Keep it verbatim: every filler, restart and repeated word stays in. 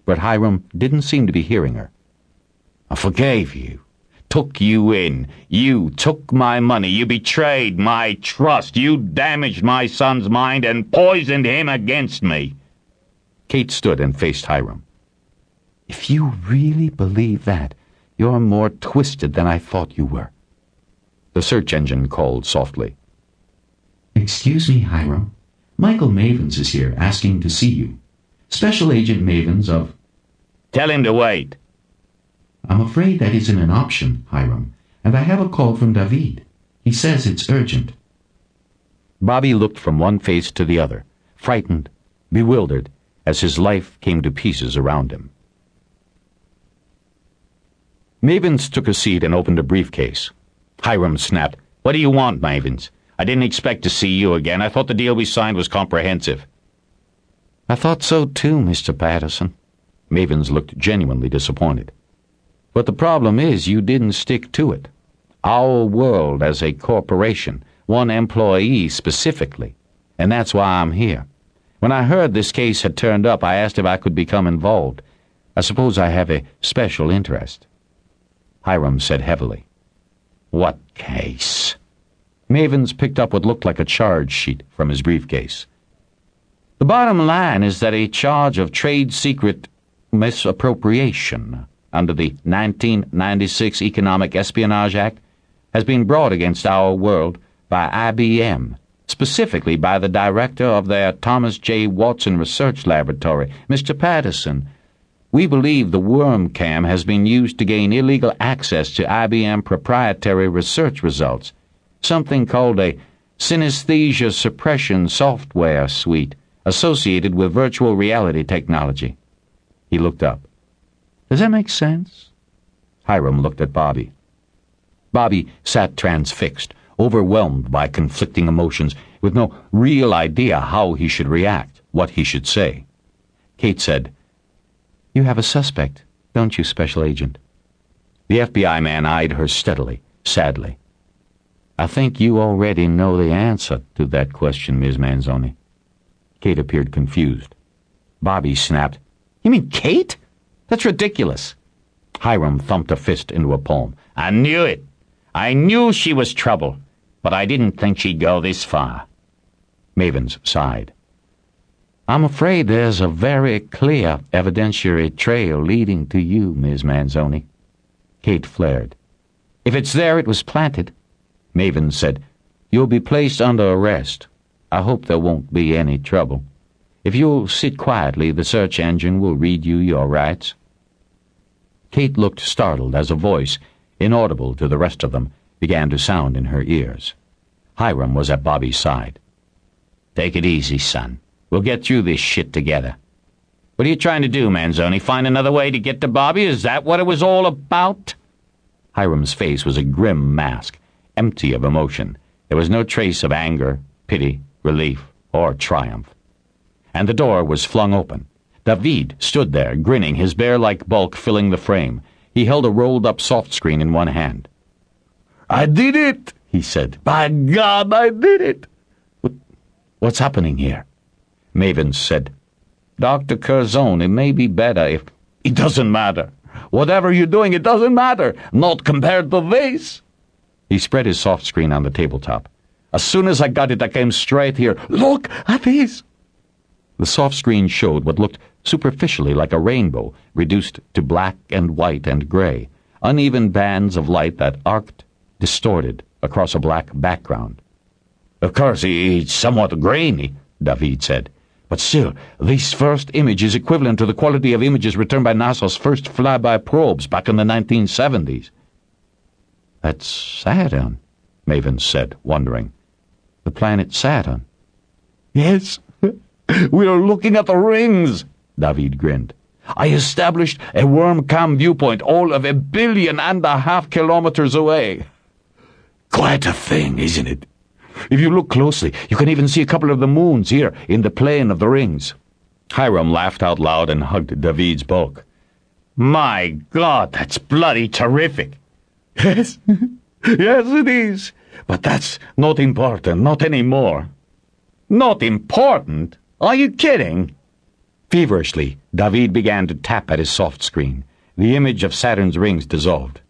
but Hiram didn't seem to be hearing her. I forgave you. Took you in. You took my money. You betrayed my trust. You damaged my son's mind and poisoned him against me. Kate stood and faced Hiram. If you really believe that, you're more twisted than I thought you were. The search engine called softly. Excuse me, Hiram. Michael Mavens is here asking to see you. Special Agent Mavens of... Tell him to wait. I'm afraid that isn't an option, Hiram, and I have a call from David. He says it's urgent. Bobby looked from one face to the other, frightened, bewildered, as his life came to pieces around him. Mavens took a seat and opened a briefcase. Hiram snapped, "What do you want, Mavens? I didn't expect to see you again. I thought the deal we signed was comprehensive." I thought so too, Mister Patterson. Mavens looked genuinely disappointed. But the problem is you didn't stick to it. Our World as a corporation, one employee specifically, and that's why I'm here. When I heard this case had turned up, I asked if I could become involved. I suppose I have a special interest. Hiram said heavily. What case? Mavens picked up what looked like a charge sheet from his briefcase. The bottom line is that a charge of trade secret misappropriation under the nineteen ninety-six Economic Espionage Act has been brought against Our World by I B M, specifically by the director of their Thomas J. Watson Research Laboratory, Mister Patterson. We believe the WormCam has been used to gain illegal access to I B M proprietary research results, something called a synesthesia suppression software suite associated with virtual reality technology. He looked up. Does that make sense? Hiram looked at Bobby. Bobby sat transfixed, overwhelmed by conflicting emotions, with no real idea how he should react, what he should say. Kate said, "You have a suspect, don't you, Special Agent?" The F B I man eyed her steadily, sadly. "I think you already know the answer to that question, Miz Manzoni." Kate appeared confused. Bobby snapped, "You mean Kate? That's ridiculous." Hiram thumped a fist into a palm. "I knew it. I knew she was trouble, but I didn't think she'd go this far." Mavens sighed. "I'm afraid there's a very clear evidentiary trail leading to you, Miz Manzoni." Kate flared. "If it's there, it was planted." Mavens said, "You'll be placed under arrest. I hope there won't be any trouble. If you'll sit quietly, the search engine will read you your rights." Kate looked startled as a voice, inaudible to the rest of them, began to sound in her ears. Hiram was at Bobby's side. "Take it easy, son. We'll get through this shit together. What are you trying to do, Manzoni? Find another way to get to Bobby? Is that what it was all about?" Hiram's face was a grim mask, empty of emotion. There was no trace of anger, pity, relief, or triumph. And the door was flung open. David stood there, grinning, his bear-like bulk filling the frame. He held a rolled-up soft screen in one hand. "I did it," he said. "By God, I did it." What, what's happening here? Mavens said, "Doctor Curzon, it may be better if—" "It doesn't matter. Whatever you're doing, it doesn't matter. Not compared to this." He spread his soft screen on the tabletop. "As soon as I got it, I came straight here. Look at this." The soft screen showed what looked superficially like a rainbow, reduced to black and white and gray, uneven bands of light that arced, distorted, across a black background. "Of course, it's somewhat grainy," David said. "But still, this first image is equivalent to the quality of images returned by NASA's first flyby probes back in the nineteen seventies. "That's Saturn," Mavens said, wondering. "The planet Saturn." "Yes, we're looking at the rings," David grinned. "I established a WormCam viewpoint all of a billion and a half kilometers away. Quite a thing, isn't it? If you look closely, you can even see a couple of the moons here in the plane of the rings." Hiram laughed out loud and hugged David's bulk. "My God, that's bloody terrific." "Yes, yes it is. But that's not important, not anymore." "Not important? Are you kidding?" Feverishly, David began to tap at his soft screen. The image of Saturn's rings dissolved.